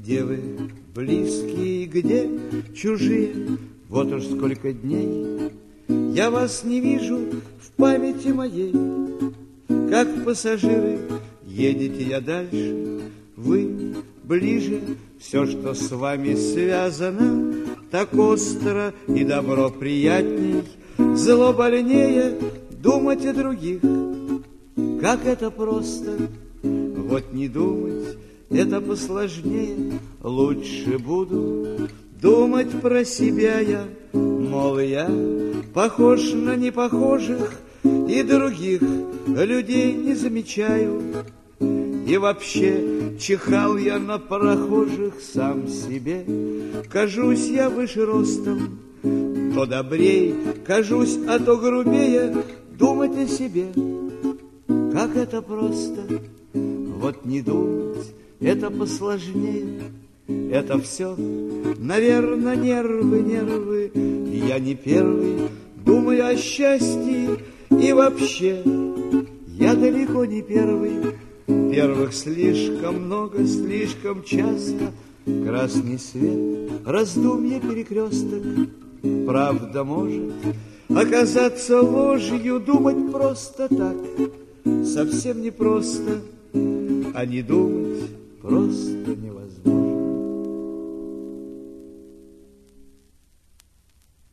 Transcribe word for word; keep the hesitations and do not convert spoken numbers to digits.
Где вы, близкие, где чужие? Вот уж сколько дней я вас не вижу в памяти моей. Как пассажиры едете я дальше, вы ближе. Все, что с вами связано, так остро и добро приятней. Зло больнее думать о других. Как это просто, вот не думать, это посложнее. Лучше буду думать про себя я, мол, я похож на непохожих и других людей не замечаю. И вообще чихал я на прохожих сам себе. Кажусь я выше ростом, то добрей, кажусь, а то грубее думать о себе. Как это просто, вот не думать, это посложнее. Это все, наверное, нервы, нервы. Я не первый, думаю о счастье. И вообще, я далеко не первый. Первых слишком много, слишком часто. Красный свет, раздумье, перекресток. Правда может оказаться ложью. Думать просто так совсем непросто, а не думать просто невозможно.